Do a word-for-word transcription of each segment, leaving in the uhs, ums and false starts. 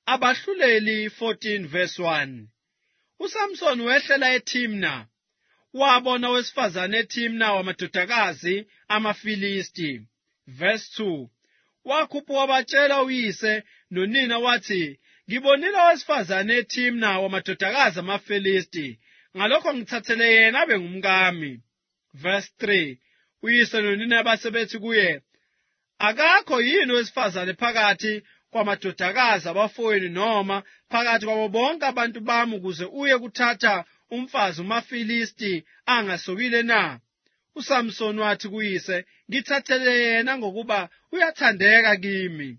Abahluleli fourteen verse one. uSamson wehlela eThimna, wabona owesifazane eThimna wamadodakazi amaFilisti. Verse two. Wakhupha wabatshela uyise nonina wathi, ngibonile owesifazane eThimna wamadodakazi amaFilisti, ngalokho ngithathele yena abe ngumkami. Verse three. Uyise nonina basebethi kuye, akakho yini owesifazane phakathi kwamadodakazi abafowenu noma phakathi kwabo bonke abantu bami ukuze uye kuthatha umfazi umaFilisti angasokile na? uSamson wathi kuyise, ngithathele yena ngokuba uyathandeka kimi.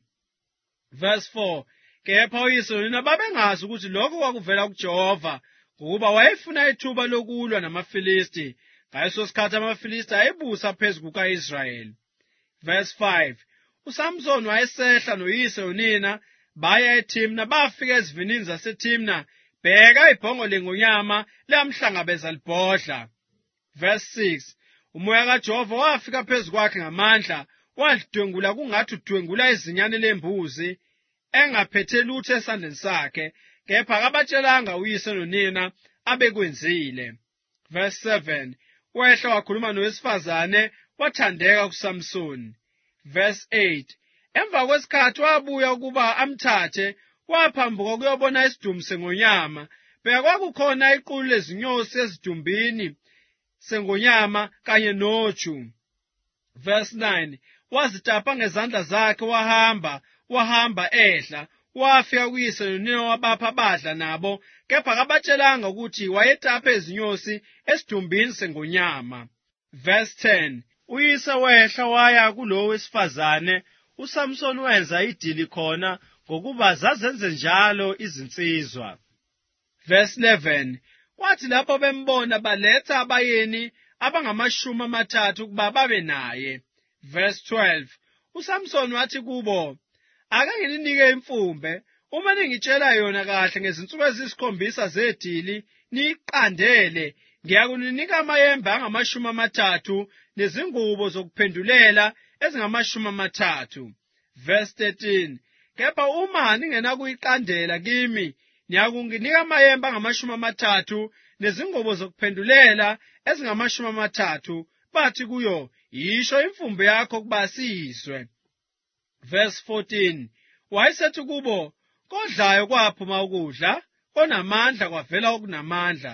Verse four. Kepha uyise nonina babengazi ukuthi lokho kwakuvela kuJehova, ngokuba wayefuna ithuba lokulwa namaFilisti. Ngaleso sikhathi amaFilisti ayebusa phezu kuka-Israyeli. Verse five. uSamson wayesehla noyise nonina baya eThimna, bafika ezivinini zaseThimna, bheka ibhongo lengonyama lamhlangabeza libhodla. Verse six. Umoya kaJehova wafika phezu kwakhe ngamandla, walidwengula kungathi udwengula izinyane lembuzi, engaphethe lutho esandleni sakhe, kepha akabatshelanga uyise nonina abekwenzile. Verse seven. Wehla wakhuluma nowesifazane, wathandeka kuSamsoni. Verse eight. Emva kwesikhathi wabuya ukuba amthathe, waphambuka kuyobona isidumbu sengonyama, phela kwakukhona iqulu lezinyosi ezidumbini sengonyama kanye noju. Verse nine. Wazitapa ngezandla zakhe, wahamba wahamba ehla, wafika kuyise nonina wabapha badla nabo, kepha akabatshelanga ukuthi wayetapa izinyosi esidumbini sengonyama. Verse ten. Uyise wehla waya kulowo wesifazane, uSamson wenza idili khona ngokuba zazenze njalo izinsizwa. Verse eleven. Kwathi lapho bembona baletha abayeni abangamashumi amathathu ukuba babe naye. Verse twelve. uSamson wathi kubo, ake ngininike imfumbe, uma ningitshela yona kahle ngezinsuku ezisikhombisa zedili niyiqandele, ngiyakuninika amayembe angamashumi amathathu nezingubo zokuphendulela ezingamashumi amathathu. Verse thirteen. Kepha uma ningenakuyiqandela kimi, niyakunginika amayembe angamashumi amathathu nezingubo zokuphendulela ezingamashumi amathathu. Bathi kuyo, yisho imfumbe yakho kuba siyizwe. Verse fourteen. Wayesethi kubo, kodlayo kwaphuma ukudla, konamandla kwavela okunamandla.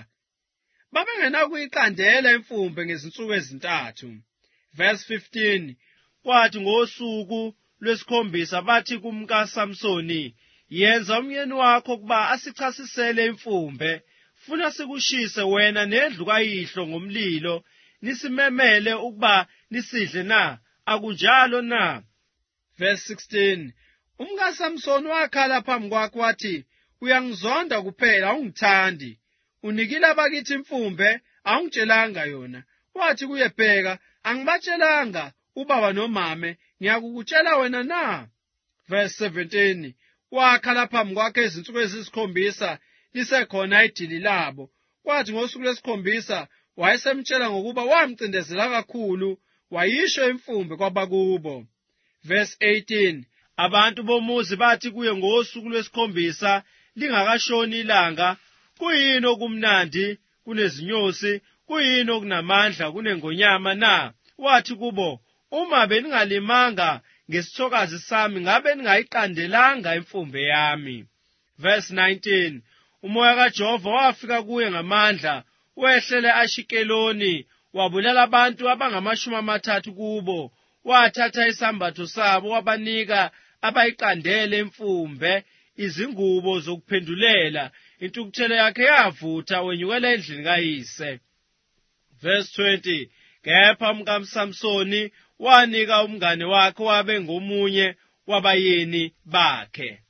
Babengenakuyiqandela imfumbe ngezinsuku ezintathu. Verse fifteen. Kwathi ngosuku lwesikhombisa bathi kumkaSamsoni, yenza umyeni wakho ukuba asichasisele imfumbe, funa sikushise wena nendlu kayihlo ngomlilo, nisimemele ukuba nisidle na, akunjalo na? Verse sixteen. umkaSamsoni wakhala phambi kwakhe wathi, uyangizonda kuphela, awungithandi. Unikile abakithi imfumbe, awungitshelanga yona. Wathi kuye, bheka, angibatshelanga ubaba nomame, ngiyakukutshela wena na? Verse seventeen. Wakhala phambi kwakhe izinsuku ezisikhombisa lisekhona idili labo. Kwathi ngosuku lwesikhombisa wayesemtshela ngokuba wamcindezela kakhulu, wayisho imfumbe kwabakubo. Verse eighteen. Abantu bomuzi bathi kuye ngosuku lwesikhombisa lingakashoni ilanga, kuyini okumnandi kunezinyosi, kuyini okunamandla kunengonyama na? Wathi kubo, uma beningalimanga ngesithokazi sami, ngabe ningayiqandelanga imfumbe yami. Verse nineteen. Umoya kaJehova wafika kuye ngamandla, wehlele Ashikeloni, wabulala abantu abangamashumi amathathu kubo. Wathatha isambatho sabo wabanika abayiqandele imfumbe, izingubo zokuphendulela, intukuthelo yakhe yavutha, wenyukela endlini kayise. Verse twenty. Kepha umkaSamsoni wanika umngane wakhe wabe ngomunye wabayeni bakhe.